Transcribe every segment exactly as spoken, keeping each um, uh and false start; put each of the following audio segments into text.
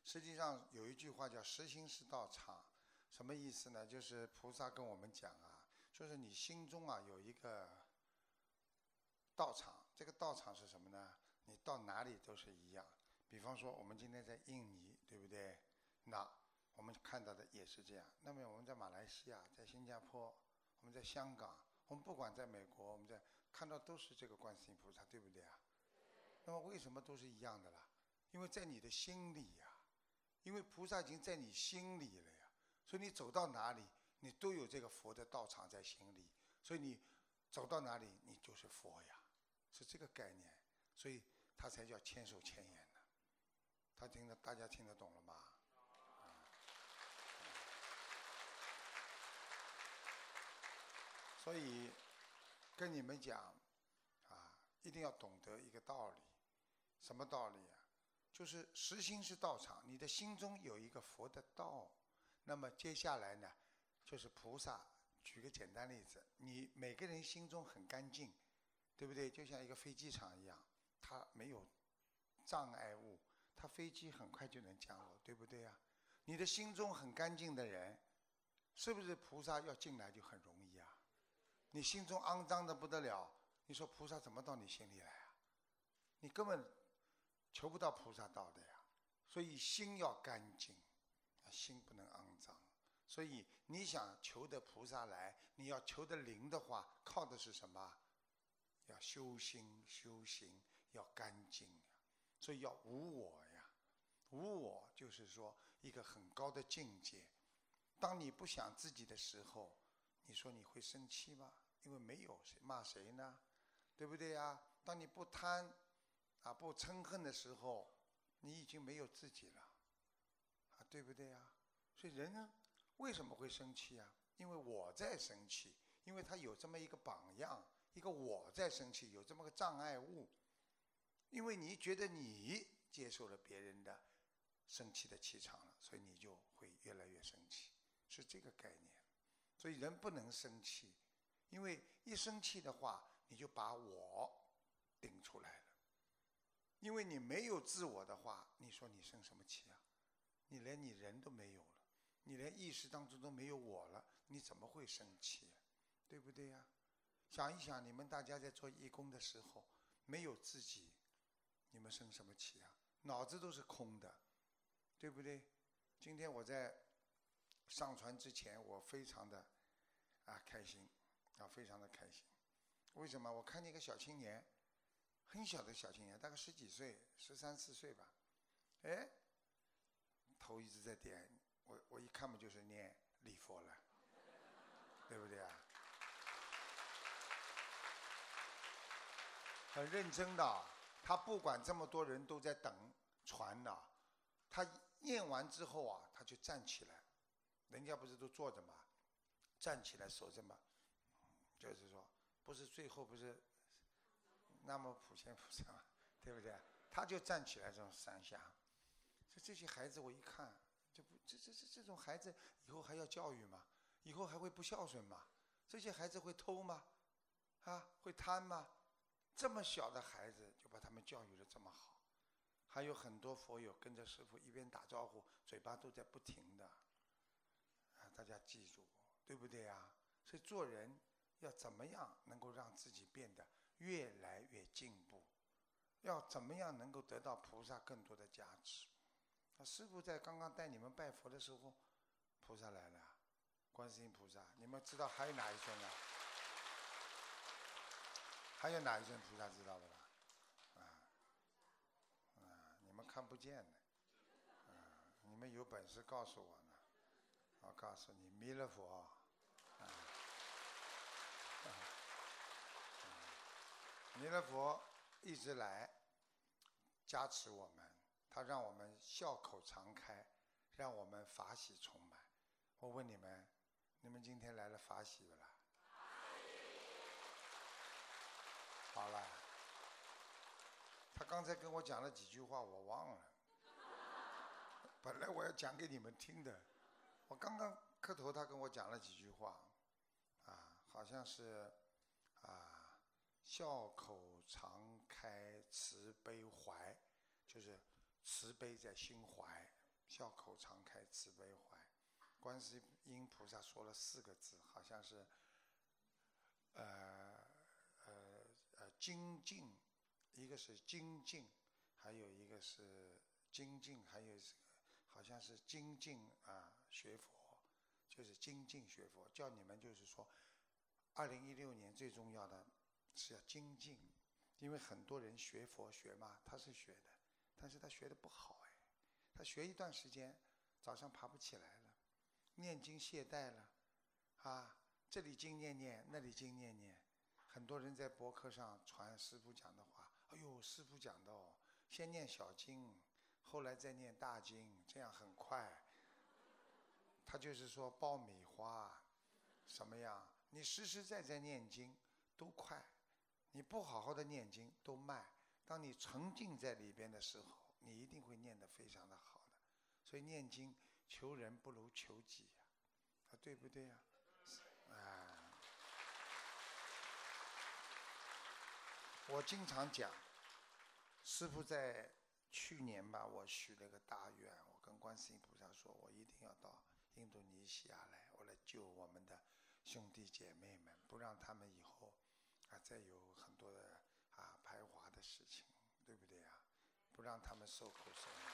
实际上有一句话叫实心是道场，什么意思呢？就是菩萨跟我们讲啊，就是你心中啊有一个道场，这个道场是什么呢？你到哪里都是一样。比方说我们今天在印尼，对不对？那我们看到的也是这样。那么我们在马来西亚，在新加坡，我们在香港，我们不管在美国，我们在看到都是这个观世音菩萨，对不对啊？那么为什么都是一样的啦？因为在你的心里呀、啊，因为菩萨已经在你心里了呀，所以你走到哪里，你都有这个佛的道场在心里，所以你走到哪里，你就是佛呀，是这个概念，所以他才叫千手千眼呢。他听得大家听得懂了吗？所以跟你们讲啊，一定要懂得一个道理。什么道理啊？就是实心是道场，你的心中有一个佛的道。那么接下来呢，就是菩萨。举个简单例子，你每个人心中很干净，对不对？就像一个飞机场一样，它没有障碍物，它飞机很快就能降落，对不对呀？你的心中很干净的人，是不是菩萨要进来就很容易啊？你心中肮脏的不得了，你说菩萨怎么到你心里来啊？你根本求不到菩萨道的呀。所以心要干净，心不能肮脏。所以你想求得菩萨来，你要求得灵的话，靠的是什么？要修心修行，要干净呀。所以要无我呀。无我就是说一个很高的境界。当你不想自己的时候，你说你会生气吗？因为没有谁骂谁呢，对不对呀？当你不贪啊不嗔恨的时候，你已经没有自己了啊，对不对呀？所以人呢为什么会生气啊？因为我在生气，因为他有这么一个榜样，一个我在生气，有这么个障碍物。因为你觉得你接受了别人的生气的气场了，所以你就会越来越生气，是这个概念。所以人不能生气，因为一生气的话，你就把我顶出来了。因为你没有自我的话，你说你生什么气啊？你连你人都没有了，你连意识当中都没有我了，你怎么会生气啊？对不对呀？想一想，你们大家在做义工的时候，没有自己，你们生什么气啊？脑子都是空的，对不对？今天我在上传之前，我非常的啊开心，啊非常的开心。为什么？我看见一个小青年，很小的小青年，大概十几岁，十三四岁吧。哎，头一直在点，我我一看嘛就是念礼佛了，对不对啊？很认真的，他不管这么多人都在等传呢，他念完之后啊，他就站起来，人家不是都坐着吗？站起来守着嘛，就是说，不是最后不是那么普贤菩萨嘛，对不对？他就站起来这种三下，这这些孩子我一看，这不这这这这种孩子以后还要教育吗？以后还会不孝顺吗？这些孩子会偷吗？啊，会贪吗？这么小的孩子就把他们教育得这么好，还有很多佛友跟着师父一边打招呼，嘴巴都在不停的，啊，大家记住，对不对呀？所以做人要怎么样能够让自己变得越来越进步？要怎么样能够得到菩萨更多的加持？啊，师父在刚刚带你们拜佛的时候，菩萨来了，观世音菩萨，你们知道还有哪一尊啊？还有哪一尊菩萨知道的吧？啊啊，你们看不见的，啊，你们有本事告诉我呢，我告诉你，弥勒佛，啊，啊弥勒佛一直来加持我们，他让我们笑口常开，让我们法喜充满。我问你们，你们今天来了法喜不啦？好了，他刚才跟我讲了几句话，我忘了。本来我要讲给你们听的，我刚刚磕头，他跟我讲了几句话，啊，好像是啊，笑口常开，慈悲怀，就是慈悲在心怀， 笑口常开，慈悲怀。观世音菩萨说了四个字，好像是呃呃呃精进，一个是精进，还有一个是精进，还有是好像是精进啊学佛，就是精进学佛，叫你们就是说，二零一六年最重要的是要精进，因为很多人学佛学嘛，他是学的，但是他学的不好哎，他学一段时间，早上爬不起来了，念经懈怠了，啊，这里经念念，那里经念念，很多人在博客上传师父讲的话，哎呦，师父讲的哦，先念小经，后来再念大经，这样很快。他就是说爆米花，什么样？你实实在在念经都快，你不好好的念经都慢。当你沉浸在里边的时候，你一定会念得非常的好的。所以念经求人不如求己呀、啊，对不对呀、啊？啊，我经常讲，师父在去年吧，我许了个大愿，我跟观世音菩萨说，我一定要到印度尼西亚来，我来救我们的兄弟姐妹们，不让他们以后啊再有很多的啊排华的事情，对不对呀、啊？不让他们受苦受难。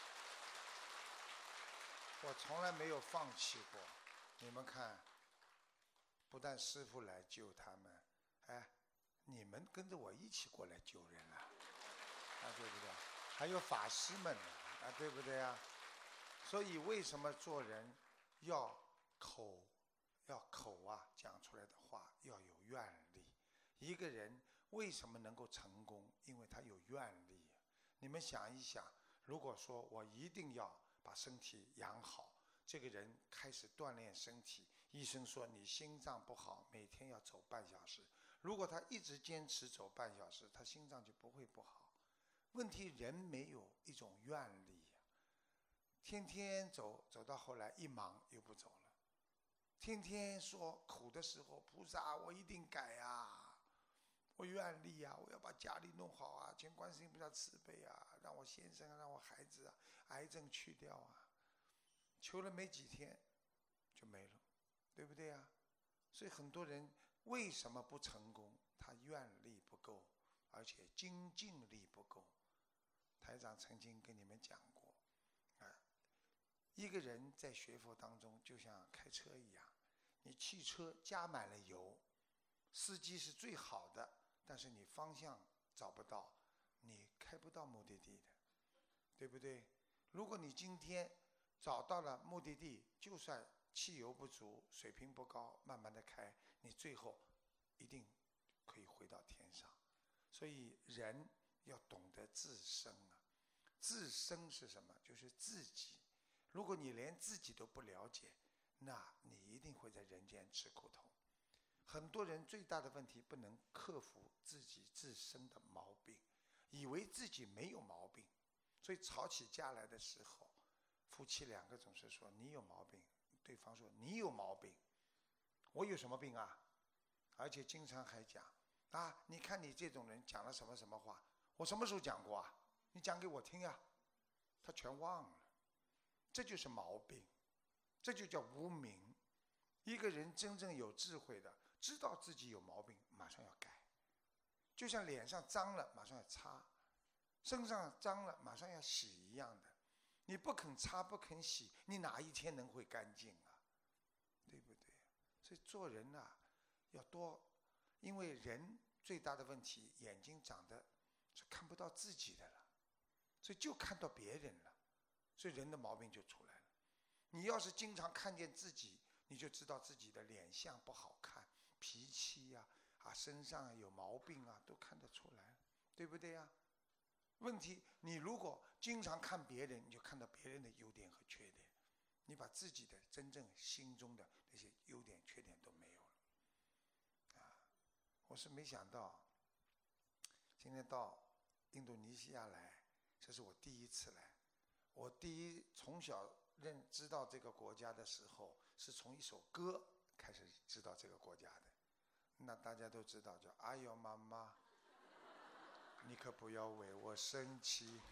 我从来没有放弃过。你们看，不但师父来救他们，哎，你们跟着我一起过来救人了，啊，对不对？还有法师们啊，对不对啊？所以为什么做人要口要口啊讲出来的话要有愿力？一个人为什么能够成功？因为他有愿力。你们想一想，如果说我一定要把身体养好，这个人开始锻炼身体，医生说你心脏不好，每天要走半小时。如果他一直坚持走半小时，他心脏就不会不好。问题人没有一种愿力，天天走走到后来一忙又不走了，天天说苦的时候，菩萨我一定改啊，我愿力啊，我要把家里弄好啊，请观世音菩萨慈悲啊，让我先生让我孩子啊癌症去掉啊，求了没几天就没了，对不对啊？所以很多人为什么不成功？他愿力不够，而且精进力不够。台长曾经跟你们讲过，啊，一个人在学佛当中就像开车一样，你汽车加满了油，司机是最好的，但是你方向找不到，你开不到目的地的，对不对？如果你今天找到了目的地，就算汽油不足，水平不高，慢慢的开，你最后一定可以回到天上。所以人要懂得自身啊，自身是什么？就是自己。如果你连自己都不了解，那你一定会在人间吃苦头。很多人最大的问题不能克服自己自身的毛病，以为自己没有毛病，所以吵起架来的时候，夫妻两个总是说你有毛病，对方说你有毛病，我有什么病啊？而且经常还讲啊，你看你这种人讲了什么什么话，我什么时候讲过啊？你讲给我听呀、啊，他全忘了。这就是毛病，这就叫无明。一个人真正有智慧的，知道自己有毛病，马上要改。就像脸上脏了，马上要擦；身上脏了，马上要洗一样的。你不肯擦，不肯洗，你哪一天能会干净啊？对不对？所以做人啊，要多，因为人最大的问题，眼睛长得是看不到自己的了，所以就看到别人了，所以人的毛病就出来了。你要是经常看见自己，你就知道自己的脸相不好看，脾气呀、啊，啊身上有毛病啊，都看得出来，对不对呀、啊？问题，你如果经常看别人，你就看到别人的优点和缺点，你把自己的真正心中的那些优点缺点都没有了。啊，我是没想到，今天到印度尼西亚来，这是我第一次来。我第一从小认知道这个国家的时候，是从一首歌开始知道这个国家的。那大家都知道，叫“哎呦妈妈，你可不要为我生气”。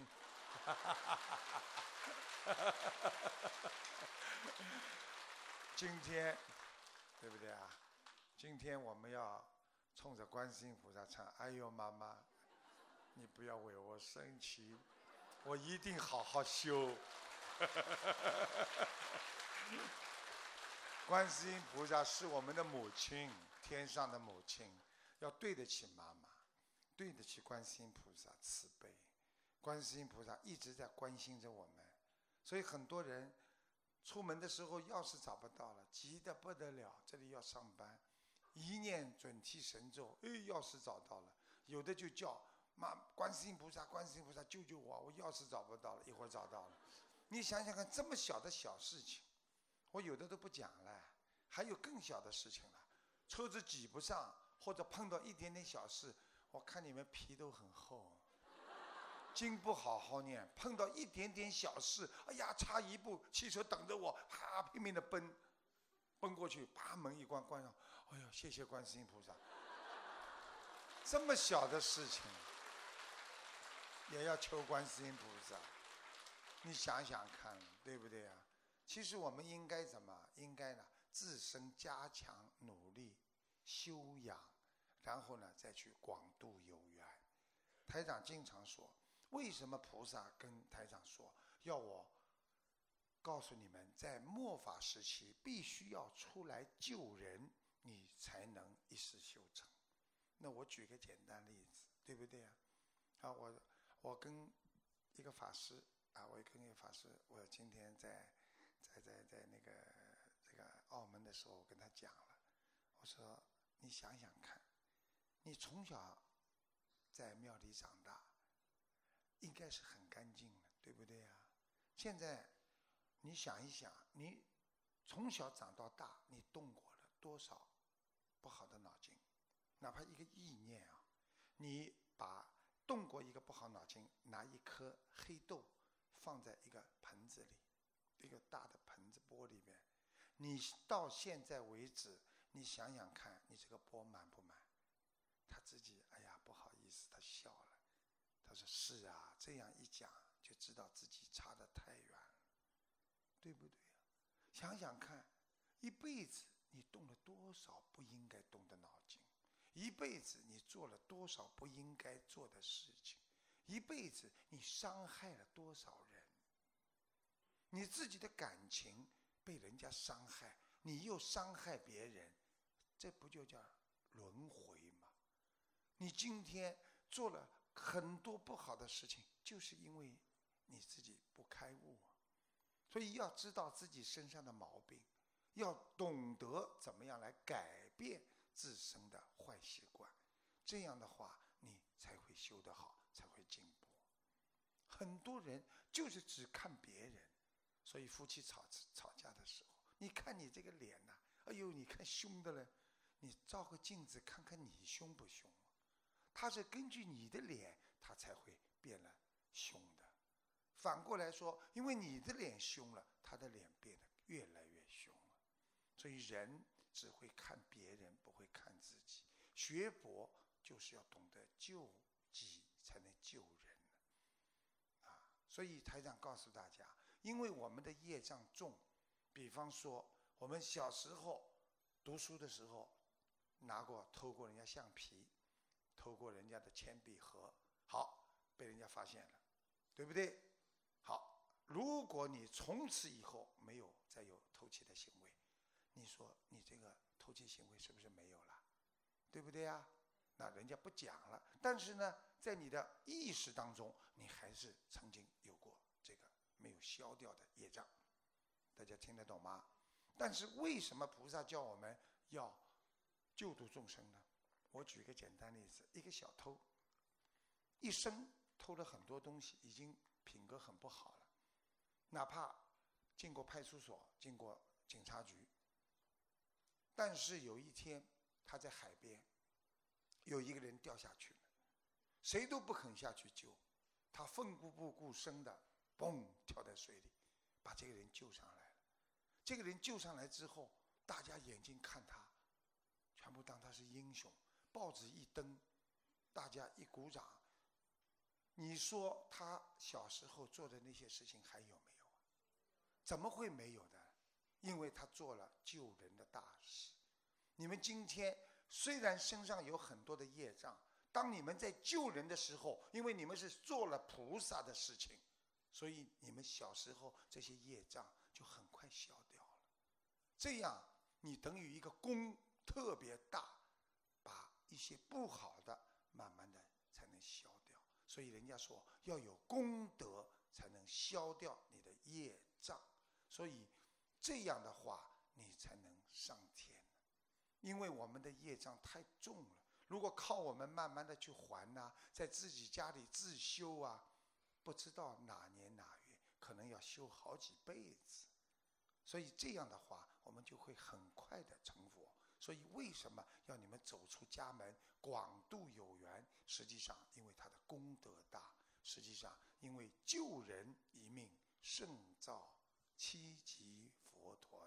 今天，对不对啊？今天我们要冲着观世音菩萨唱：哎呦妈妈，你不要为我生气，我一定好好修。观世音菩萨是我们的母亲，天上的母亲，要对得起妈妈，对得起观世音菩萨慈悲。观世音菩萨一直在关心着我们，所以很多人出门的时候钥匙找不到了，急得不得了，这里要上班，一念准提神咒，哎，钥匙找到了，有的就叫妈观世音菩萨，观世音菩萨救救我，我钥匙找不到了，一会儿找到了。你想想看，这么小的小事情，我有的都不讲了，还有更小的事情了，车子挤不上，或者碰到一点点小事，我看你们皮都很厚，经不好好念，碰到一点点小事，哎呀，差一步，汽车等着我，啪，拼命的奔，奔过去，啪，门一关，关上，哎呦，谢谢观世音菩萨。这么小的事情，也要求观世音菩萨，你想想看，对不对啊？其实我们应该怎么？应该呢，自身加强努力修养，然后呢，再去广度有缘。台长经常说，为什么菩萨跟台长说，要我告诉你们，在末法时期必须要出来救人，你才能一世修成。那我举个简单例子，对不对啊？啊，我我跟一个法师啊，我跟一个法师，我今天在在在在那个这个澳门的时候，我跟他讲了，我说你想想看，你从小在庙里长大，应该是很干净的，对不对呀？现在你想一想，你从小长到大，你动过了多少不好的脑筋？哪怕一个意念啊，你把动过一个不好脑筋，拿一颗黑豆放在一个盆子里，一个大的盆子钵里面，你到现在为止，你想想看，你这个钵满不满？他自己哎呀不好意思，他笑了，他说是啊，这样一讲就知道自己差得太远了，对不对啊？想想看，一辈子你动了多少不应该动的脑筋，一辈子你做了多少不应该做的事情，一辈子你伤害了多少人，你自己的感情被人家伤害，你又伤害别人，这不就叫轮回吗？你今天做了很多不好的事情，就是因为你自己不开悟，所以要知道自己身上的毛病，要懂得怎么样来改变自身的坏习惯，这样的话你才会修得好，才会进步。很多人就是只看别人，所以夫妻吵吵架的时候，你看你这个脸呐、啊，哎呦，你看凶的了，你照个镜子看看你凶不凶？他是根据你的脸，他才会变了凶的。反过来说，因为你的脸凶了，他的脸变得越来越凶了。所以人只会看别人，不会看自己。学佛就是要懂得救己，才能救人啊！所以台长告诉大家，因为我们的业障重，比方说我们小时候读书的时候，拿过偷过人家橡皮，偷过人家的铅笔盒，好，被人家发现了，对不对？好，如果你从此以后没有再有偷窃的行为，你说你这个偷窃行为是不是没有了？对不对呀？那人家不讲了，但是呢，在你的意识当中，你还是曾经有过这个没有消掉的业障，大家听得懂吗？但是为什么菩萨叫我们要救度众生呢？我举个简单例子，一个小偷，一生偷了很多东西，已经品格很不好了，哪怕进过派出所，进过警察局，但是有一天他在海边，有一个人掉下去了，谁都不肯下去救，他奋不顾身的嘣跳在水里，把这个人救上来了。这个人救上来之后，大家眼睛看他，全部当他是英雄，报纸一登，大家一鼓掌， 你说他小时候做的那些事情还有没有？怎么会没有的？因为他做了救人的大事。你们今天虽然身上有很多的业障，当你们在救人的时候，因为你们是做了菩萨的事情，所以你们小时候这些业障就很快消掉了。这样你等于一个功特别大，把一些不好的慢慢的才能消掉。所以人家说要有功德才能消掉你的业障，所以这样的话你才能上天。因为我们的业障太重了，如果靠我们慢慢的去还啊，在自己家里自修啊，不知道哪年哪月可能要修好几辈子。所以这样的话我们就会很快的成佛。所以为什么要你们走出家门广度有缘？实际上因为他的功德大，实际上因为救人一命胜造七级佛陀